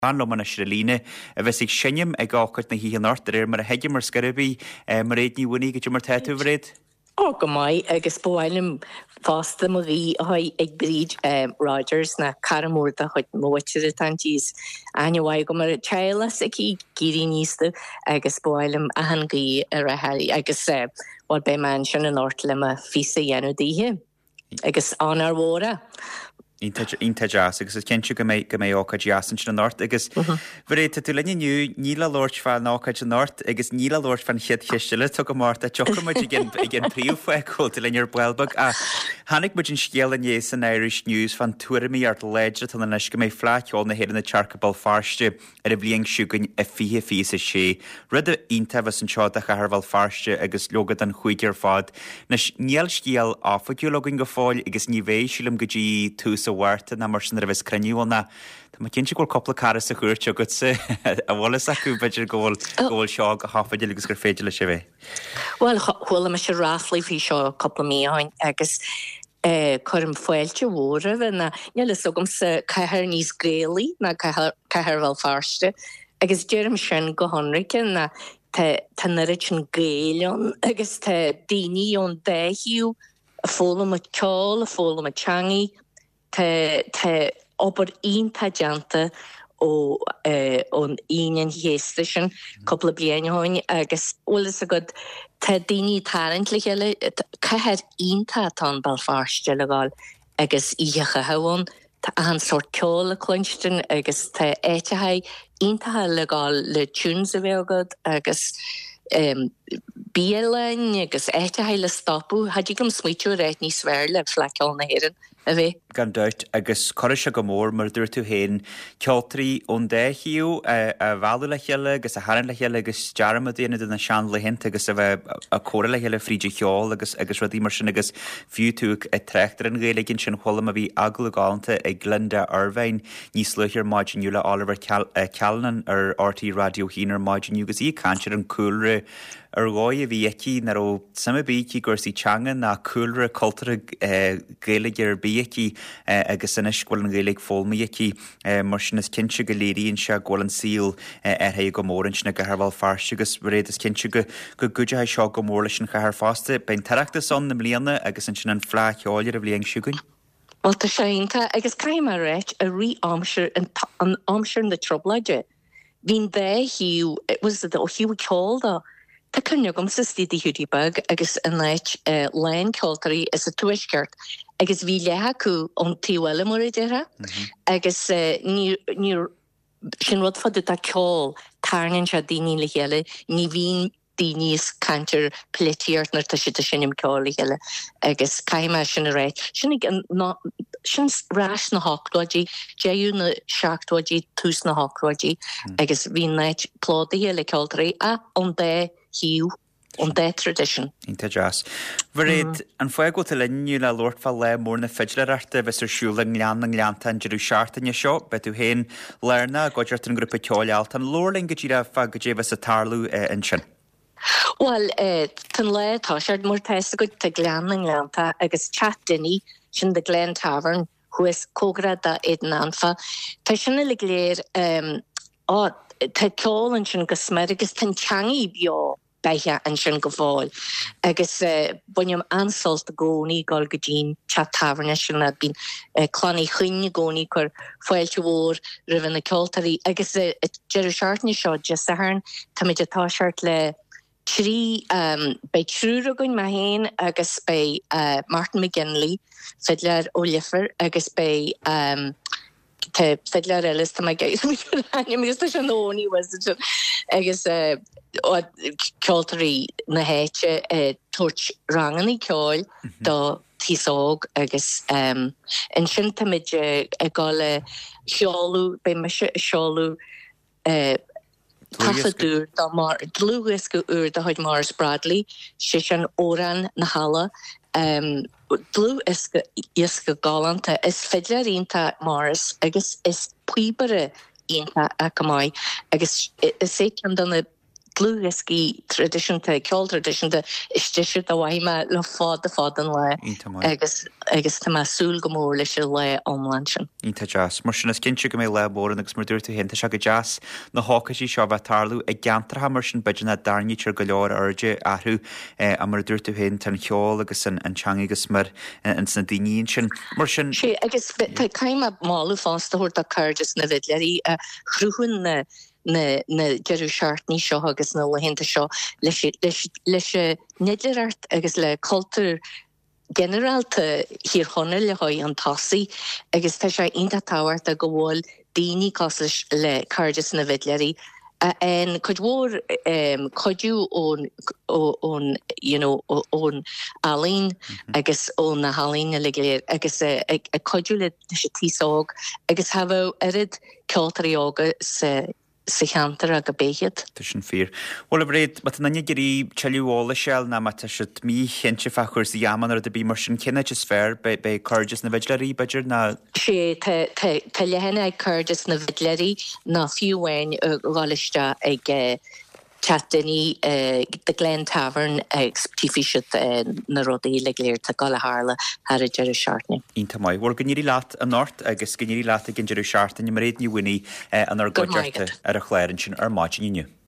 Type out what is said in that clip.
Anlo man Shrelíne a bheits ag sinnim ag gáchart na hían ort mar a heidir mar scaribí mar réad ní bhuaí go mar teú réad. Go mai agus bhhailm fásta mo bhí ag bríd Rogers na caramórta chuid móitir tantís anhhaid go mar telas a cí gírí níosta agus bhhailm a hangaí a rathaí agus bhil be man sin an ort le a fisa dhéanú díthe agus anar mhóra. Ínta jazz agus is cinnte go mé ácaid jasan sin an ort agus bhréta tú lenne nniu níla Lord fan ácaid an ort agus níla Lord fan chiad chiistile tu go máta tuchamuid gin príomhfuil til lear builbag a hanig muid an scéal an éas an Irish News fan tuairimí art leidre tan an go mé flaithol na héan na charcabal farste ar a bblion siúgain a fihe fi a sé. Rud a ínta bheits an seáda a thbhil farste agus logad an chuidir fád na níl scéal áfaidú login go fáil agus ní bhéh sílam go dtí tús Warta na mar sin a bheits craniúil na. Tá cinn si gur coppla caras a chuirte go a bhlas acu beidir ggóil seo go hafaide agus gur féidir le sé bheith. Well, chuil me se ráflaí hí seo coppla míáin agus chum foiilte mhóra na neala sogam sa caithear níos gréalaí na caithear bhil farste agus dearm sin go honricin na tá nuid sin gréileán agus tá daoine ón déhiú a fólam a ceáil a fólam a teangaí Tá obair ionta deanta ón íon héasta sin coppla blianaáin agus olalas a go tá daoine tarint le chéile caithead ionta tá Belfast le gáil agus íocha haáin tá an sort ceáil a cluinstin agus tá éitethe iontathe le gáil le túúns a bhéagad agus bíalain agus éitethe le stopú hadí gom smuitiú réit ní sver le fleáil na héan a bheith. Gan dúirt agus choir se go mór mar dúir tú héin ceoltarí ón déhiú a bhú le chéile agus a haran le chéile agus dearm a déana na sean le hin agus a bheith a córa le chéile fríide cheáil agus rudí mar sin agus fiú tú a treachtar an réileginn sin cholam a bhí agla gáanta ag Glenda Irvine níos luithir maidinúla Oliver Callanan ar RT Radio Hínar maidinú agus í cantir an coolre ar gáid a bhí eici nar ó samabíí gursaí teangan na coolre cultúra géalaigh ar bíici agus inis gháil an géalaigh fólmaíici mar sin is cinse go léiríonn se gháil an síl artha go mórin sin go thbhil farste agus réad is cinse go gúidethe seo go mór leis sin chethar fásta ben tarachta son na mbliana agus an sin an phla cheáilir a bblion siúgain. Well, tá sénta agus caiim a réit a rí-amsir an amsir na troblaide. Bhín hiú, it was the hiú ceáilda. Tá cynne gom sa stídi hiúdíbag agus an leit lein ceoltarí is a tuisceart agus bhí lethe acu ón tíhile mar deire agus ní sin rud fadu a ceáil tarnan se daoine le chéile ní bhín daoine cantir plétíart nar tá si a sinnim ceáil le chéile agus caiime sin a réit sin rás na háchlóidí déú na seachtóidí tús na háchlóidí agus bhín leit pládaí le ceoltarí a an dé hiú on that tradition. Inte jazz. Vered an fuego te linju la Lord fa le mór na fidlerarte vis siúla ngleanta an Jeru seartan je seo, betu hen lerna godjart an grúpa ceáilealt an lorling gajira fa gajé vis a tarlú in sin. Well, tan le tá seart mór teiste go te ngleanta agus chat dinny sin de Glen Tavern hues cógrada éden anfa. Tá sinna le léir tá ceáil sin go smer agus tan teangaí bio beithe an sin go bháil. Agus bunim ansalt a gcónaí gáil go dín chat taverne sin na bín clonaí chuine gcónaí chur foiilte mhór rivan na ceoltarí. Agus Jeru seartní seo just a hairn tá mid atá seart le trí bei trúra goin ma héin agus bei Martin McGinley, fiddler Oliver, agus bei fiddler Ellis tá mai geis mis an óní was agus ceoltarí na héite tuairt ranganí ceáil dá tíosóg agus in sin tamid gáile seáú bei me seáú Tafadur da mar dlúgus go da haid Mars Bradley sé an óran na hala dlú is go galanta is fiddler ínta Mars agus is puibere ínta a mai agus is sé an donna glúgascí tradiisiúnta ceol tradiisiúnta istíisiir do bhaime le fád le agus tá súl go mór leis le omlan sin. Ínta jazz. Mar sinna cinse go mé lebór agus mar dúirú hénta se go jazz na hácaí seo bheith tarlú ag geantartha mar sin beidirna darní tir go leir airde athú a mar dúirú hen tan cheol agus an teanga agus mar an san daíon sin. Mar sin sé agus caiime máú fástaúir a chuirgus na bhidleirí a chrúhann na jeú seart ní seo agus na lehénta seo leis neidirart agus le cultúr generalta hir honna le haid an tasaí agus tá sé inta táhairt a go bhfuil daoine cos le chuirgus na bhidleirí en could coidú ón alín agus ón na halín le léir agus coidú le se tíág agus hafh erid ceoltarí ága sa cheantar a go béhiad. Tá sin fír. Bhil réad mat nanne gurí teúála seall na mata si mí chénte fachúir sa jaman ar a bí mar sin cinenne is sfr be chuirgus na bhidleirí beidir na sé tá lehanana ag chuirgus na bhidleirí na fiúhain gáiste ag chatdaní de Glen Tavern ag tífiisiid na rudaí le léir tá gal hála ar a Jeú seartne. Ínta mai bhil gníí láat an Nort agus gníí láat a gin Jeú seartain mar réad ní winní an ar godeirte ar a chléirann sin ar máid níniu.